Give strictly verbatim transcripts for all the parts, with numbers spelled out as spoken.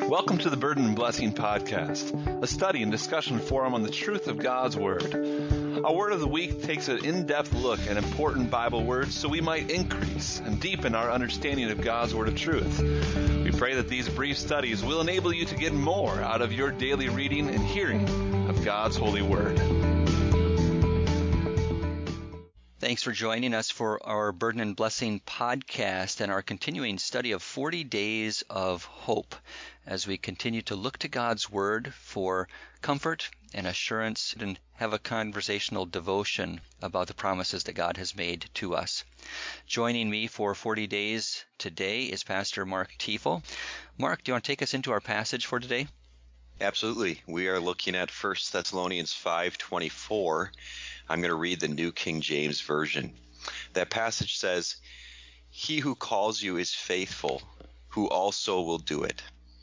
Welcome to the Burden and Blessing Podcast, a study and discussion forum on the truth of God's Word. Our Word of the Week takes an in-depth look at important Bible words so we might increase and deepen our understanding of God's Word of truth. We pray that these brief studies will enable you to get more out of your daily reading and hearing of God's holy Word. Thanks for joining us for our Burden and Blessing podcast and our continuing study of forty days of hope as we continue to look to God's Word for comfort and assurance and have a conversational devotion about the promises that God has made to us. Joining me for forty days today is Pastor Mark Tiefel. Mark, do you want to take us into our passage for today? Absolutely. We are looking at First Thessalonians five twenty-four. I'm going to read the New King James Version. That passage says, "He who calls you is faithful, who also will do it."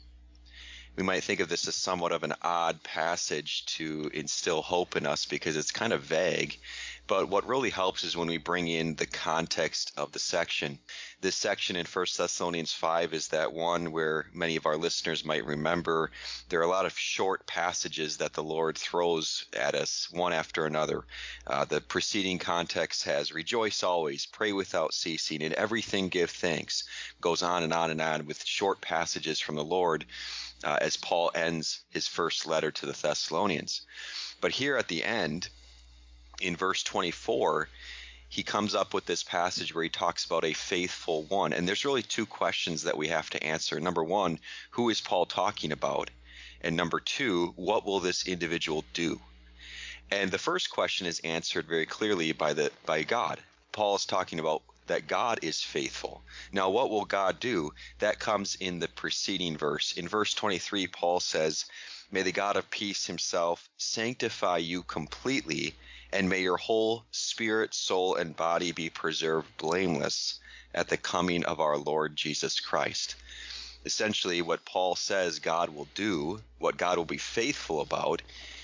We might think of this as somewhat of an odd passage to instill hope in us because it's kind of vague. But what really helps is when we bring in the context of the section. This section in First Thessalonians five is that one where many of our listeners might remember there are a lot of short passages that the Lord throws at us one after another. Uh, the preceding context has rejoice always, pray without ceasing, in everything give thanks. Goes on and on and on with short passages from the Lord uh, as Paul ends his first letter to the Thessalonians. But here at the end, in verse twenty-four, he comes up with this passage where he talks about a faithful one. And there's really two questions that we have to answer. Number one, who is Paul talking about? And number two, what will this individual do? And the first question is answered very clearly by the by God. Paul is talking about that God is faithful. Now, what will God do? That comes in the preceding verse. In verse twenty-three, Paul says, "May the God of peace himself sanctify you completely, and may your whole spirit, soul, and body be preserved blameless at the coming of our Lord Jesus Christ." Essentially, what Paul says God will do, what God will be faithful about,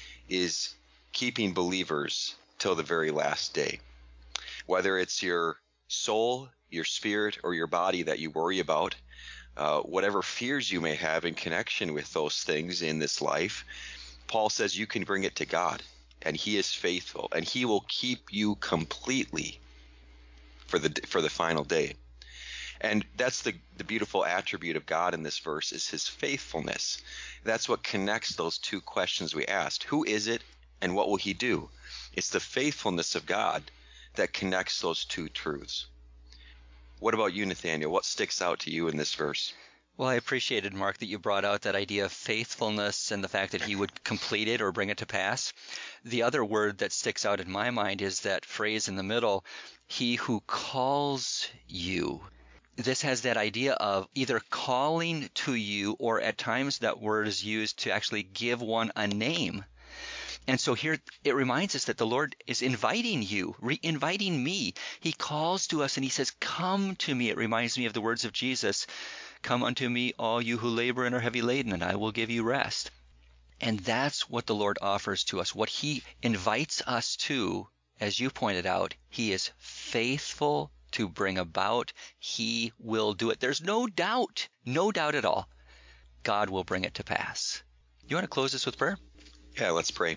is keeping believers till the very last day. Whether it's your soul, your spirit, or your body that you worry about, uh, whatever fears you may have in connection with those things in this life, Paul says you can bring it to God. And he is faithful, and he will keep you completely for the for the final day. And that's the, the beautiful attribute of God in this verse is his faithfulness. That's what connects those two questions we asked. Who is it, and what will he do? It's the faithfulness of God that connects those two truths. What about you, Nathaniel? What sticks out to you in this verse? Well, I appreciated, Mark, that you brought out that idea of faithfulness and the fact that he would complete it or bring it to pass. The other word that sticks out in my mind is that phrase in the middle, he who calls you. This has that idea of either calling to you, or at times that word is used to actually give one a name. And so here it reminds us that the Lord is inviting you, re-inviting me. He calls to us and he says, "Come to me." It reminds me of the words of Jesus, "Come unto me, all you who labor and are heavy laden, and I will give you rest." And that's what the Lord offers to us, what he invites us to. As you pointed out, he is faithful to bring about. He will do it. There's no doubt, no doubt at all. God will bring it to pass. You want to close this with prayer? Yeah, let's pray.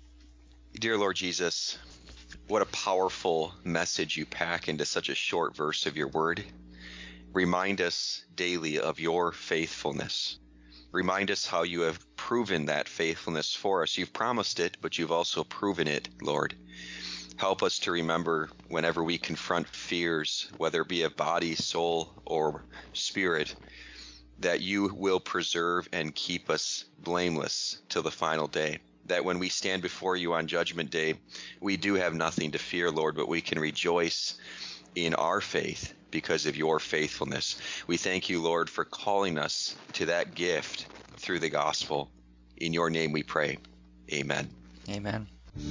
Dear Lord Jesus, what a powerful message you pack into such a short verse of your word. Remind us daily of your faithfulness. Remind us how you have proven that faithfulness for us. You've promised it, but you've also proven it, Lord. Help us to remember whenever we confront fears, whether it be of body, soul, or spirit, that you will preserve and keep us blameless till the final day. That when we stand before you on Judgment Day, we do have nothing to fear, Lord, but we can rejoice in our faith because of your faithfulness. We thank you, Lord, for calling us to that gift through the gospel. In your name we pray. Amen. Amen.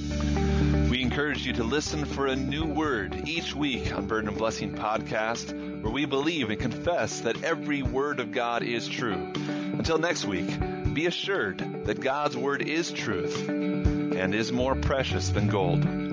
We encourage you to listen for a new word each week on Burden and Blessing Podcast, where we believe and confess that every word of God is true. Until next week, be assured that God's word is truth and is more precious than gold.